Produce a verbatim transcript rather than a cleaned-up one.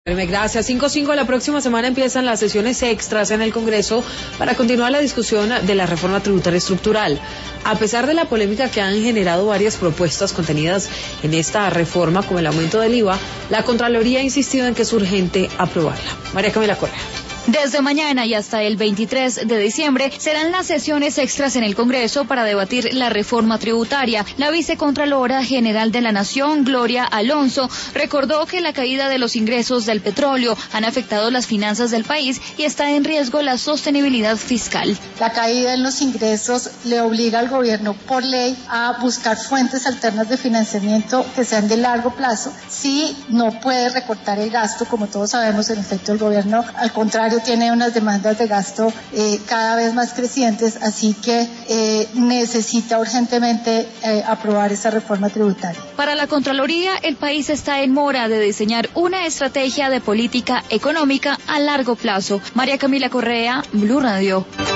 Gracias. cinco cinco, la próxima semana empiezan las sesiones extras en el Congreso para continuar la discusión de la reforma tributaria estructural. A pesar de la polémica que han generado varias propuestas contenidas en esta reforma, como el aumento del I V A, la Contraloría ha insistido en que es urgente aprobarla. María Camila Correa. Desde mañana y hasta el veintitrés de diciembre serán las sesiones extras en el Congreso para debatir la reforma tributaria. La vicecontralora general de la Nación, Gloria Alonso, recordó que la caída de los ingresos del petróleo han afectado las finanzas del país y está en riesgo la sostenibilidad fiscal. La caída en los ingresos le obliga al gobierno por ley a buscar fuentes alternas de financiamiento que sean de largo plazo. Si no puede recortar el gasto, como todos sabemos, en efecto el gobierno, al contrario, tiene unas demandas de gasto eh, cada vez más crecientes, así que eh, necesita urgentemente eh, aprobar esa reforma tributaria. Para la Contraloría, el país está en mora de diseñar una estrategia de política económica a largo plazo. María Camila Correa, Blue Radio.